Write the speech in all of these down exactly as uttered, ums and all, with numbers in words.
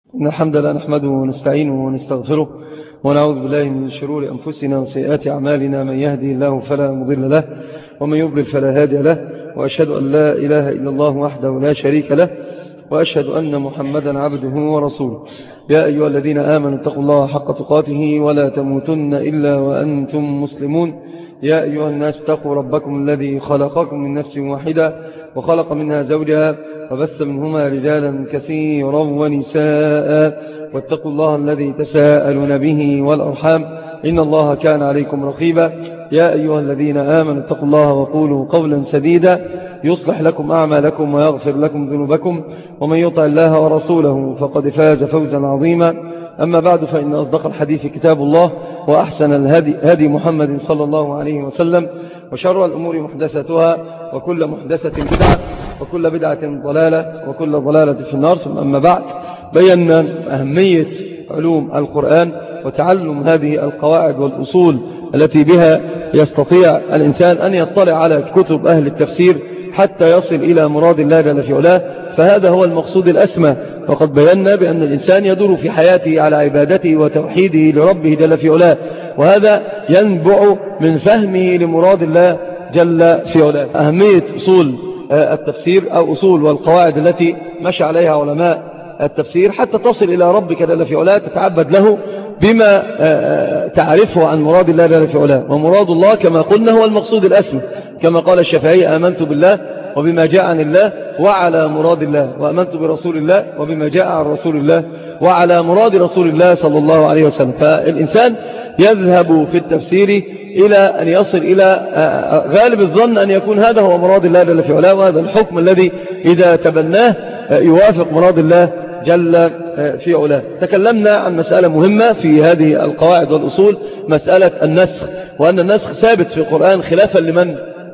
إن الحمد لله نحمده ونستعينه ونستغفره ونعوذ بالله من شرور أنفسنا وسيئات أعمالنا. من يهدي الله فلا مضل له ومن يضلل فلا هادي له، وأشهد أن لا إله إلا الله وحده لا شريك له، وأشهد أن محمدا عبده ورسوله. يا أيها الذين آمنوا اتقوا الله حق تقاته ولا تموتن إلا وأنتم مسلمون. يا أيها الناس اتقوا ربكم الذي خلقكم من نفس واحدة وخلق منها زوجها وبث منهما رجالا كثيرا ونساء، واتقوا الله الذي تساءلون به والأرحام إن الله كان عليكم رقيبا. يا أيها الذين آمنوا اتقوا الله وقولوا قولا سديدا يصلح لكم أعمالكم ويغفر لكم ذنوبكم، ومن يطع الله ورسوله فقد فاز فوزا عظيما. أما بعد، فإن أصدق الحديث كتاب الله، وأحسن الهدي هدي محمد صلى الله عليه وسلم، وشر الأمور محدثاتها، وكل محدثة بدعة، وكل بدعة ضلالة، وكل ضلالة في النار. ثم أما بعد، بينا أهمية علوم القرآن وتعلم هذه القواعد والأصول التي بها يستطيع الإنسان أن يطلع على كتب أهل التفسير حتى يصل إلى مراد الله جل في علاه. فهذا هو المقصود الأسمى. وقد بينا بأن الإنسان يدور في حياته على عبادته وتوحيده لربه جل في علاه، وهذا ينبع من فهمه لمراد الله جل في علاه. أهمية أصول التفسير أو أصول والقواعد التي مشى عليها علماء التفسير حتى تصل إلى ربك جل في علاه، تتعبد له بما تعرفه عن مراد الله جل في علاه. ومراد الله كما قلنا هو المقصود الأسمى، كما قال الشافعي: آمنت بالله وبما جاء عن الله وعلى مراد الله، وآمنت برسول الله وبما جاء عن رسول الله وعلى مراد رسول الله صلى الله عليه وسلم. فالإنسان يذهب في التفسير إلى أن يصل إلى غالب الظن أن يكون هذا هو مراد الله جل في علاه، وهذا الحكم الذي إذا تبناه يوافق مراد الله جل في علاه. تكلمنا عن مسألة مهمة في هذه القواعد والأصول، مسألة النسخ، وأن النسخ ثابت في القرآن خلافا لمن؟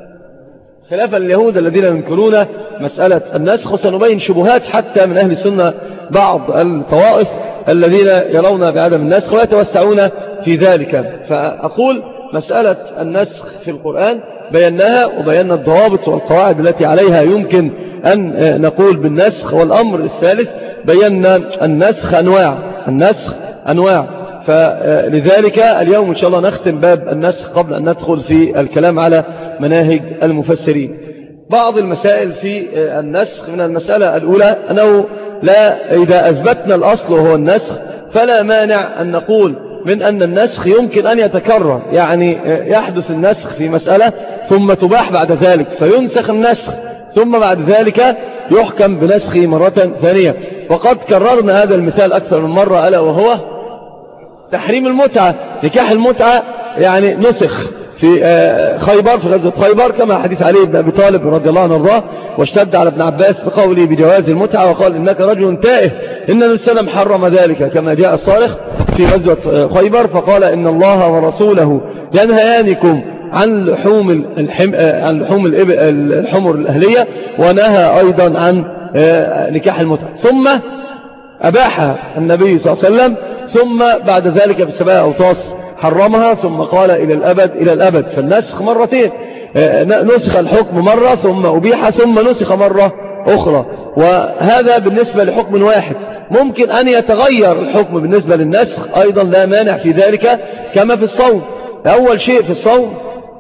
خلافا اليهود الذين ينكرون مسألة النسخ. وسنبين شبهات حتى من أهل السنة بعض الطوائف الذين يرون بعدم النسخ ويتوسعون في ذلك. فأقول مسألة النسخ في القرآن بيناها، وبينا الضوابط والقواعد التي عليها يمكن أن نقول بالنسخ. والأمر الثالث بينا النسخ أنواع، النسخ أنواع. فلذلك اليوم إن شاء الله نختم باب النسخ قبل أن ندخل في الكلام على مناهج المفسرين. بعض المسائل في النسخ: من المسألة الأولى أنه لا إذا أثبتنا الأصل وهو النسخ فلا مانع أن نقول من أن النسخ يمكن أن يتكرر، يعني يحدث النسخ في مسألة ثم تباح بعد ذلك فينسخ النسخ، ثم بعد ذلك يحكم بنسخه مرة ثانية. وقد كررنا هذا المثال أكثر من مرة، ألا وهو تحريم المتعة. نكاح المتعة يعني نسخ في خيبر، في غزوة خيبر، كما حديث علي بن أبي طالب رضي الله عنه وارضاه، واشتد على ابن عباس بقوله بجواز المتعة، وقال: إنك رجل تائه، إن السلام حرم ذلك، كما جاء الصارخ في غزوة خيبر فقال: إن الله ورسوله ينهيانكم عن لحوم الحم... عن لحوم الحمر الأهلية، ونهى أيضا عن نكاح المتعة. ثم أباحها النبي صلى الله عليه وسلم، ثم بعد ذلك بسبع أوطاس حرمها، ثم قال إلى الأبد إلى الأبد. فالنسخ مرتين، نسخ الحكم مرة ثم أبيح ثم نسخ مرة أخرى. وهذا بالنسبة لحكم واحد. ممكن أن يتغير الحكم بالنسبة للنسخ أيضا، لا مانع في ذلك، كما في الصوم. أول شيء في الصوم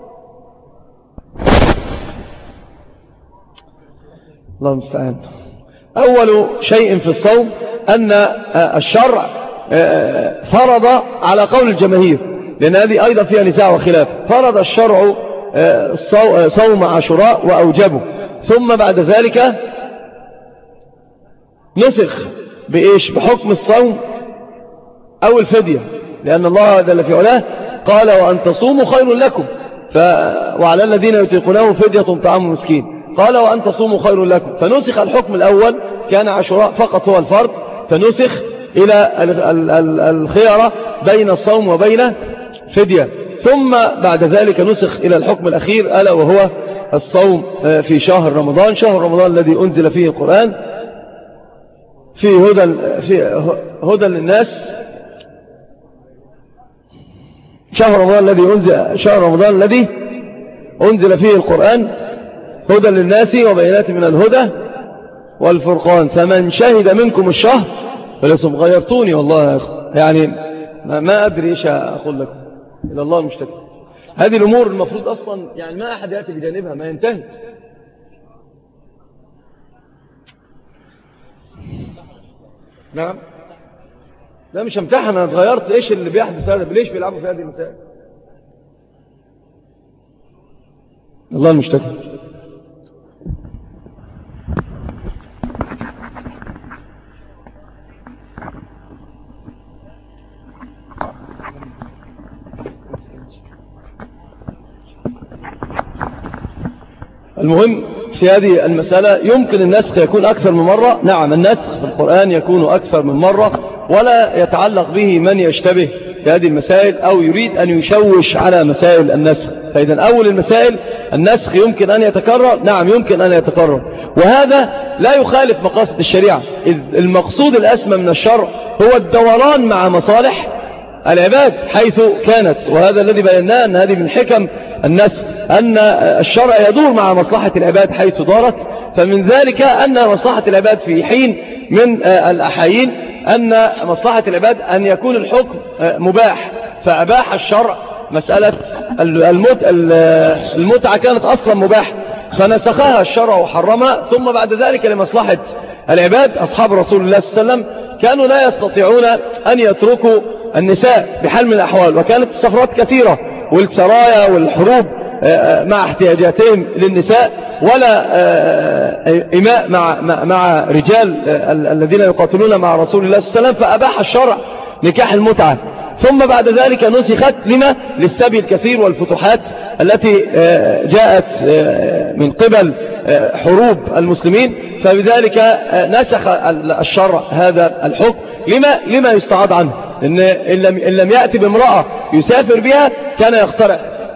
الله المستعان أول شيء في الصوم أن الشرع فرض على قول الجماهير، لأن هذه أيضا فيها نزاع وخلاف. فرض الشرع صوم عاشوراء وأوجبه، ثم بعد ذلك نسخ بإيش؟ بحكم الصوم أو الفدية، لأن الله جل في علاه قال: وأن تصوموا خير لكم، ف... وعلى الذين يطيقونه فدية طعام مسكين. قال: وأن تصوموا خير لكم. فنسخ الحكم الأول، كان عاشوراء فقط هو الفرض، فنسخ إلى الخيارة بين الصوم وبين فدية. ثم بعد ذلك نسخ إلى الحكم الأخير، ألا وهو الصوم في شهر رمضان، شهر رمضان الذي أنزل فيه القرآن، في هدى في هدى للناس، شهر رمضان الذي أنزل شهر رمضان الذي أنزل فيه القرآن هدى للناس وبينات من الهدى والفرقان، فمن شهد منكم الشهر ولسم غيرتوني والله يا أخي، يعني ما, ما أدري إيش أقول لكم، إلى الله المشتكى. هذه الأمور المفروض أصلا يعني ما أحد يأتي بجانبها، ما ينتهي. نعم، لا مش همتحن، أنا اتغيرت. إيش اللي بيحدث هذا؟ ليش بيلعبوا في هذه المسائل؟ الله المشتكى. المهم في هذه المسألة يمكن النسخ يكون أكثر من مرة. نعم، النسخ في القرآن يكون أكثر من مرة، ولا يتعلق به من يشتبه بهذه المسائل أو يريد أن يشوش على مسائل النسخ. فإذا أول المسائل النسخ يمكن أن يتكرر، نعم يمكن أن يتكرر، وهذا لا يخالف مقاصد الشريعة. إذ المقصود الأسمى من الشرع هو الدوران مع مصالح العباد حيث كانت، وهذا الذي بيناه أن هذه من حكم النسخ، أن الشرع يدور مع مصلحة العباد حيث دارت. فمن ذلك أن مصلحة العباد في حين من الأحايين أن مصلحة العباد أن يكون الحكم مباح، فأباح الشرع مسألة المتعة كانت أصلا مباح فنسخها الشرع وحرمها. ثم بعد ذلك لمصلحة العباد أصحاب رسول الله صلى الله عليه وسلم كانوا لا يستطيعون أن يتركوا النساء بحال من الأحوال، وكانت السفرات كثيرة والسرايا والحروب مع احتياجاتهم للنساء، ولا إماء مع, مع رجال الذين يقاتلون مع رسول الله صلى الله عليه وسلم، فأباح الشرع نكاح المتعة. ثم بعد ذلك نسخت لما للسبي الكثير والفتوحات التي جاءت من قبل حروب المسلمين، فبذلك نسخ الشرع هذا الحكم لما, لما يستعاض عنه، إن إن لم يأتي بامرأة يسافر بها كان يخترع.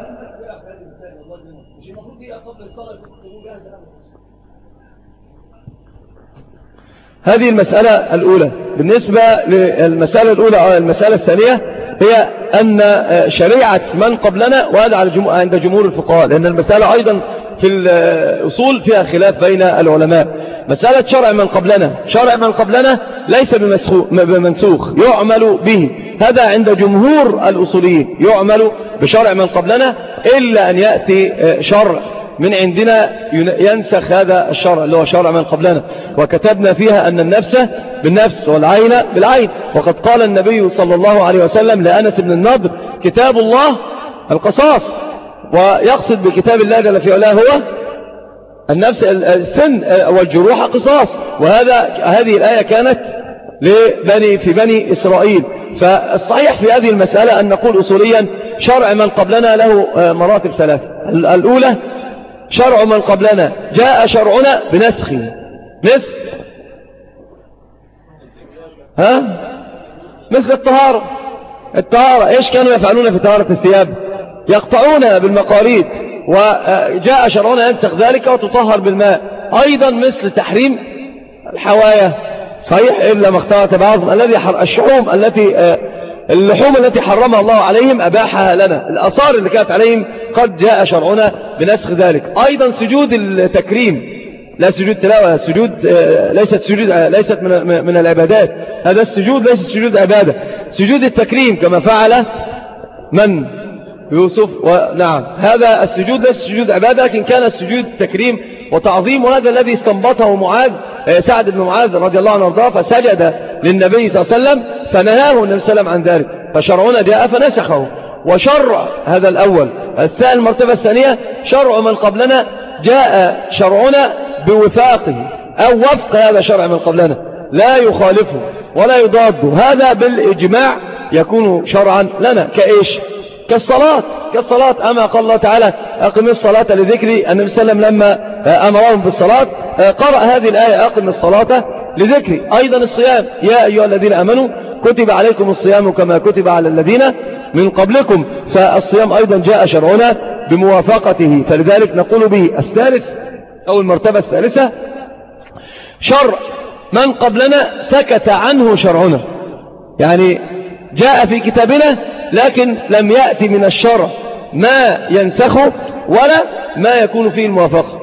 هذه المسألة الأولى. بالنسبة للمسألة الأولى، المسألة الثانية هي أن شريعة من قبلنا، وهذا عند جمهور الفقهاء، لأن المسألة أيضا في الأصول فيها خلاف بين العلماء. مسألة شرع من قبلنا، شرع من قبلنا ليس بمنسوخ يعمل به، هذا عند جمهور الأصوليين، يعمل بشرع من قبلنا إلا أن يأتي شرع من عندنا ينسخ هذا الشرع اللي هو شرع من قبلنا. وكتبنا فيها أن النفس بالنفس والعين بالعين، وقد قال النبي صلى الله عليه وسلم لأنس بن النضر كتاب الله القصاص، ويقصد بكتاب الله جل في علاه هو النفس السن والجروح قصاص. وهذا هذه الآية كانت لبني في بني إسرائيل. فالصحيح في هذه المسألة أن نقول أصوليا شرع من قبلنا له مراتب ثلاثة. الأولى شرع من قبلنا جاء شرعنا بنسخه، مثل ها مثل الطهارة. الطهارة إيش كانوا يفعلون في طهارة الثياب؟ يقطعون بالمقاريد، وجاء شرعنا ينسخ ذلك وتطهر بالماء. أيضا مثل تحريم الحوايا، صحيح إلا ما اختلط بعضهم، الذي الشحوم التي اللحوم التي حرمها الله عليهم أباحها لنا، الآثار اللي كانت عليهم قد جاء شرعنا بنسخ ذلك. أيضا سجود التكريم، لا سجود تلاوة، سجود ليست سجود ليست من من العبادات، هذا السجود ليس سجود عبادة، سجود التكريم كما فعل من يوسف. ونعم هذا السجود ليس سجود عبادة، لكن كان السجود تكريم وتعظيم، وهذا الذي استنبطه معاذ سعد بن معاذ رضي الله عنه وارضاه، فسجد للنبي صلى الله عليه وسلم فنهاه النبي صلى الله عليه وسلم عن ذلك، فشرعنا جاء فنسخه. وشرع هذا الأول. الثاني المرتبة الثانية شرع من قبلنا جاء شرعنا بوفاقه أو وفق هذا شرع من قبلنا، لا يخالفه ولا يضاده، هذا بالإجماع يكون شرعا لنا. كإيش؟ كالصلاة. كالصلاة أما قال الله تعالى أقم الصلاة لذكري، النبي صلى الله عليه وسلم لما أمرهم بالصلاة قرأ هذه الآية أقم الصلاة لذكري. أيضا الصيام، يا أيها الذين آمنوا كتب عليكم الصيام كما كتب على الذين من قبلكم، فالصيام أيضا جاء شرعنا بموافقته، فلذلك نقول به. الثالث أو المرتبة الثالثة شرع من قبلنا سكت عنه شرعنا، يعني جاء في كتابنا لكن لم يأتي من الشرع ما ينسخه ولا ما يكون فيه الموافقة.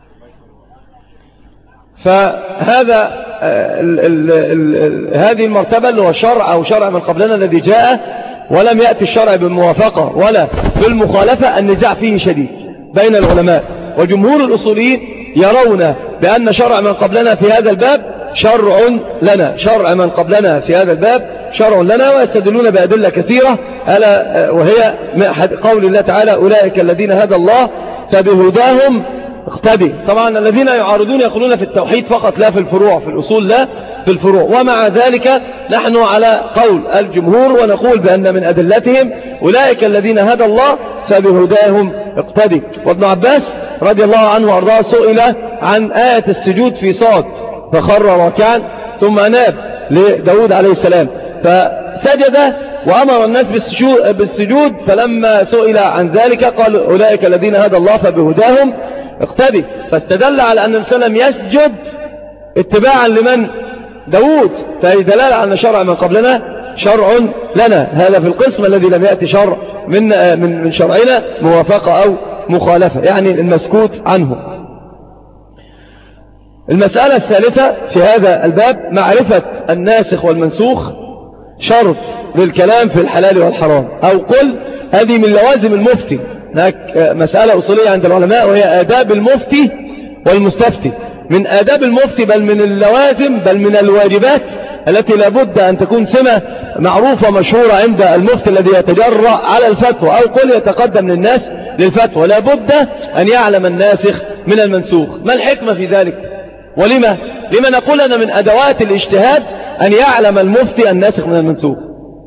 فهذا ال ال ال ال هذه المرتبة اللي هو الشرع أو شرع من قبلنا الذي جاء ولم يأتي الشرع بالموافقة ولا بالمخالفة، النزاع فيه شديد بين العلماء، وجمهور الأصوليين يرون بأن شرع من قبلنا في هذا الباب شرع لنا، شرع من قبلنا في هذا الباب شرع لنا، ويستدلون بأدلة كثيرة ألا وهي قول الله تعالى أولئك الذين هدى الله فبهداهم اقتدي. طبعا الذين يعارضون يقولون في التوحيد فقط لا في الفروع، في الأصول لا في الفروع، ومع ذلك نحن على قول الجمهور ونقول بأن من أدلتهم أولئك الذين هدى الله فبهداهم اقتدي. وابن عباس رضي الله عنه وارضاه سئل عن آية السجود في صاد فخر راكعا ثم أناب لداود عليه السلام فسجد وأمر الناس بالسجود، فلما سئل عن ذلك قال أولئك الذين هدى الله فبهداهم اقتدي، فاستدل على أن السلام يسجد اتباعا لمن؟ داود، فهي دلالة على أن شرع من قبلنا شرع لنا. هذا في القسم الذي لم يأتي شرع من, من, من شرعنا موافقة أو مخالفة، يعني المسكوت عنه. المسألة الثالثة في هذا الباب معرفة الناسخ والمنسوخ شرط للكلام في الحلال والحرام، أو قل هذه من لوازم المفتي. هناك مسألة أصولية عند العلماء وهي آداب المفتي والمستفتي. من آداب المفتي بل من اللوازم بل من الواجبات التي لابد أن تكون سمة معروفة مشهورة عند المفتي الذي يتجرأ على الفتوى أو قل يتقدم للناس للفتوى، لابد أن يعلم الناسخ من المنسوخ. ما الحكمة في ذلك؟ ولما لما نقول أن من أدوات الاجتهاد أن يعلم المفتي الناسخ من المنسوخ؟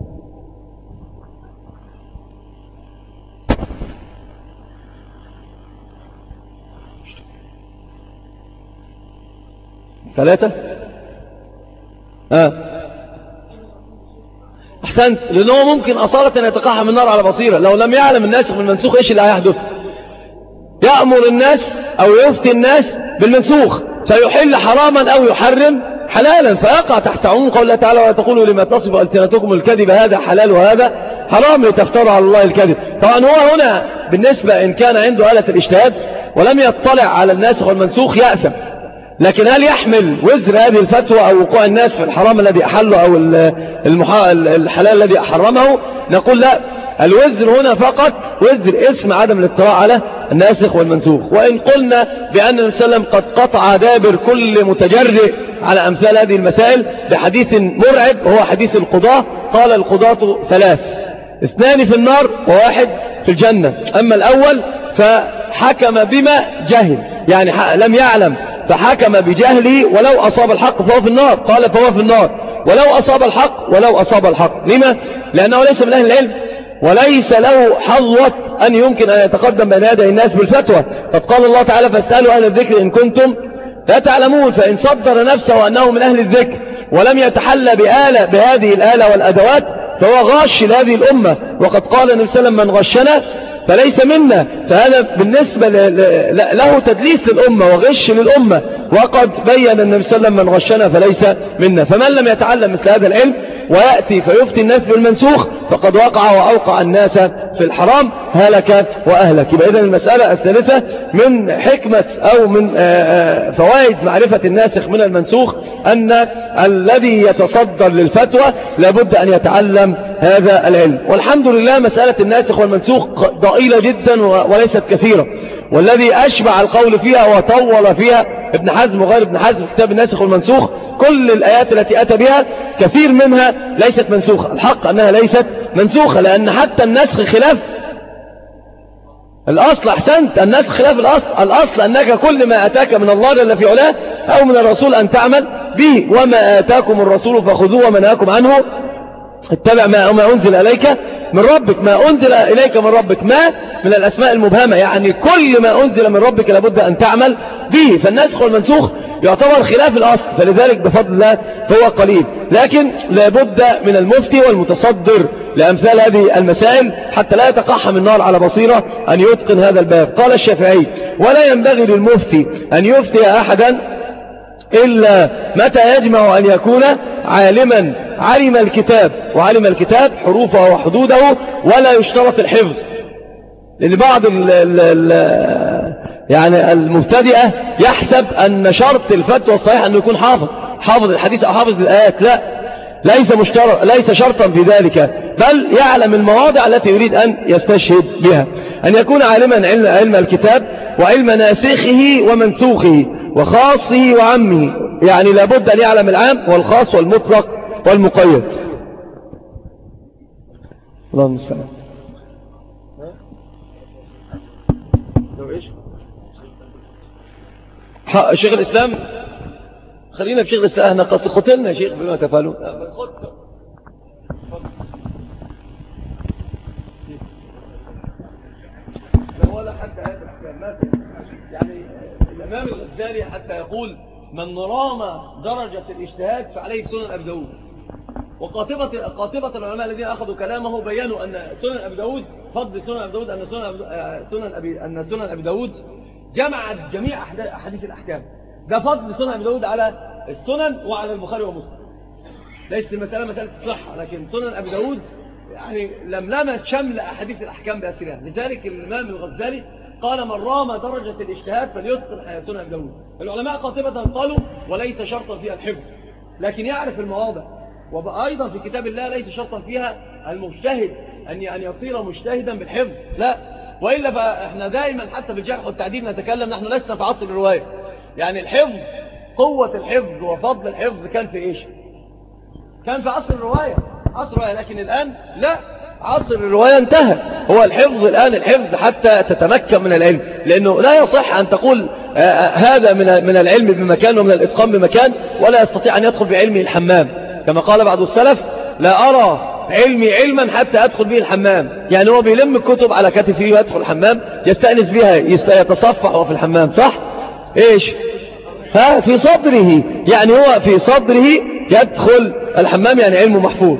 ثلاثة آه. أحسنت، لأنه ممكن أصالة يتقحم النار على بصيرة لو لم يعلم الناسخ من المنسوخ. إيش اللي هيحدث؟ يأمر الناس أو يفتي الناس بالمنسوخ فيحل حراما أو يحرم حلالا، فيقع تحت عموم قول الله تعالى ولا تقولوا لما تصف ألسنتكم الكذب هذا حلال وهذا حرام لتفتروا على الله الكذب. طبعا هو هنا بالنسبة إن كان عنده آلة الاجتهاد ولم يطلع على الناسخ والمنسوخ يأثم، لكن هل يحمل وزر هذه الفتوى أو وقوع الناس في الحرام الذي أحله أو المحا... الحلال الذي أحرمه؟ نقول لا، الوزر هنا فقط وزر اسم عدم الاطلاع على الناسخ والمنسوخ. وإن قلنا بأن النبي صلى الله عليه وسلم قد قطع دابر كل متجرئ على أمثال هذه المسائل بحديث مرعب وهو حديث القضاة، قال القضاة ثلاث، اثنان في النار وواحد في الجنة. أما الأول فحكم بما جهل، يعني لم يعلم فحكم بجهله ولو أصاب الحق فهو في النار، قال فهو في النار ولو أصاب الحق ولو أصاب الحق. لما؟ لأنه ليس من أهل العلم وليس له حظوة أن يمكن أن يتقدم بين يدي الناس بالفتوى. قد قال الله تعالى فاسألوا أهل الذكر إن كنتم لا تعلمون، فإن صدر نفسه أنه من أهل الذكر ولم يتحلى بآلة بهذه الآلة والأدوات فهو غاش لهذه الأمة، وقد قال النبي صلى الله عليه وسلم من غشنا فليس منا، فهذا بالنسبة له تدليس للأمة وغش للأمة، وقد بين النبي صلى الله عليه وسلم من غشنا فليس منا. فمن لم يتعلم مثل هذا العلم ويأتي فيفتي الناس بالمنسوخ فقد وقع وأوقع الناس في الحرام هلك وأهلك. يبقى إذن المسألة الثالثة من حكمة أو من فوائد معرفة الناسخ من المنسوخ أن الذي يتصدر للفتوى لابد أن يتعلم هذا العلم. والحمد لله مسألة الناسخ والمنسوخ ضئيلة جدا وليست كثيرة، والذي أشبع القول فيها وطول فيها ابن حزم وغير ابن حزم في كتاب الناسخ والمنسوخ. كل الآيات التي أتى بها كثير منها ليست منسوخة، الحق أنها ليست منسوخة، لأن حتى النسخ خلاف الأصل. أحسنت، النسخ خلاف الأصل. الأصل أنك كل ما أتاك من الله جل في علاه أو من الرسول أن تعمل به، وما آتاكم الرسول فخذوه وما نهاكم عنه اتبع ما أنزل إليك من ربك. ما أنزل إليك من ربك ما من الأسماء المبهمة، يعني كل ما أنزل من ربك لابد أن تعمل به. فالنسخ والمنسوخ يعتبر خلاف الأصل، فلذلك بفضل الله فهو قليل، لكن لابد من المفتي والمتصدر لأمثال هذه المسائل حتى لا يتقحم النار على بصيرة أن يتقن هذا الباب. قال الشافعي ولا ينبغي للمفتي أن يفتي أحدا إلا متى يجمع أن يكون عالما علم الكتاب وعلم الكتاب حروفه وحدوده ولا يشترط الحفظ. لأن بعض ال ال ال يعني المبتدئة يحسب أن شرط الفتوى الصحيح أنه يكون حافظ حافظ الحديث أو حافظ الآيات. لا، ليس مشترط، ليس شرطا في ذلك، بل يعلم المواضع التي يريد أن يستشهد بها. أن يكون عالما علم, علم الكتاب وعلم ناسخه ومنسوخه وخاصه وعمه، يعني لابد أن يعلم العام والخاص والمطلق والمقيد. اللهم السلام. شيخ الإسلام، خلينا في شيخ الإسلام. احنا قتلنا يا شيخ بما تفعلون. ولا حتى هذا الأحكام يعني الإمام الغزالي حتى يقول من رام درجة الاجتهاد فعليه بسنن أبي داود. وقاطبة قاطبة العلماء الذين أخذوا كلامه بيّنوا أن سنن أبي داود، فضل سنن أبي داود، أن سنن أبي سنن أبي أن سنن أبي داود جمعت جميع أحاديث الأحكام. ده فضل سنن أبي داود على السنن وعلى البخاري ومسلم. ليست المسألة مسألة الصحة، لكن سنن أبي داود يعني لملمت شمل أحاديث الأحكام بأسرها. لذلك الإمام الغزالي قال من رام درجة الاجتهاد فليتقن سنن أبي داود. العلماء قاطبة قالوا وليس شرطا فيها الحفظ، لكن يعرف المواضع. وأيضا في كتاب الله ليس شرطا فيها المجتهد أن أن يصير مجتهدا بالحفظ، لا. وإلا فإحنا دائما حتى في الجرح والتعديل نتكلم، نحن لسنا في عصر الرواية. يعني الحفظ، قوة الحفظ وفضل الحفظ كان في إيش؟ كان في عصر الرواية، عصر الرواية. لكن الآن لا، عصر الرواية انتهى. هو الحفظ الآن الحفظ حتى تتمكن من العلم، لأنه لا يصح أن تقول آه هذا من من العلم بمكان ومن الإتقان بمكان، ولا يستطيع أن يدخل بعلمه الحمام، كما قال بعض السلف لا أرى علمي علما حتى أدخل به الحمام. يعني هو بيلم الكتب على كتفه ويدخل الحمام يستأنس بها، يتصفح وفي الحمام، صح؟ إيش؟ ها في صدره، يعني هو في صدره يدخل الحمام، يعني علمه محفوظ.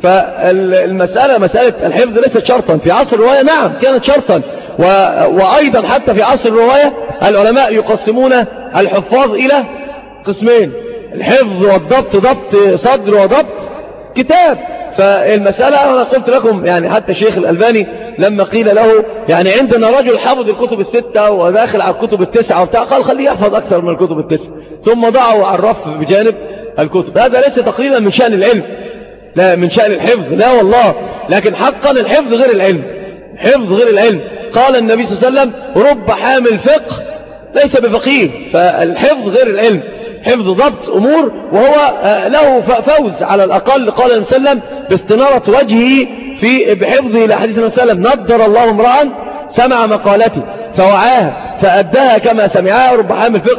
فالمسألة مسألة الحفظ ليست شرطا في عصر الرواية، نعم كانت شرطا. و... وأيضا حتى في عصر الرواية العلماء يقسمون الحفاظ إلى قسمين: الحفظ والضبط، ضبط صدر وضبط كتاب. فالمسألة أنا قلت لكم يعني حتى شيخ الألباني لما قيل له يعني عندنا رجل حفظ الكتب الستة وداخل على الكتب التسعة وبتاع، قال خليه يحفظ أكثر من الكتب التسعة، ثم ضعوا على الرف بجانب الكتب. هذا ليس تقريبا من شأن العلم، لا من شأن الحفظ، لا والله. لكن حقا الحفظ غير العلم، الحفظ غير العلم. قال النبي صلى الله عليه وسلم رب حامل فقه ليس بفقيه. فالحفظ غير العلم، حفظ ضبط أمور، وهو له فوز على الأقل. قال النبي صلى الله عليه وسلم باستنارة وجهه في بحفظه لحديث النبي صلى الله عليه وسلم: نضر الله امرأ سمع مقالتي فوعاها فأداها كما سمعها، رب حامل فقه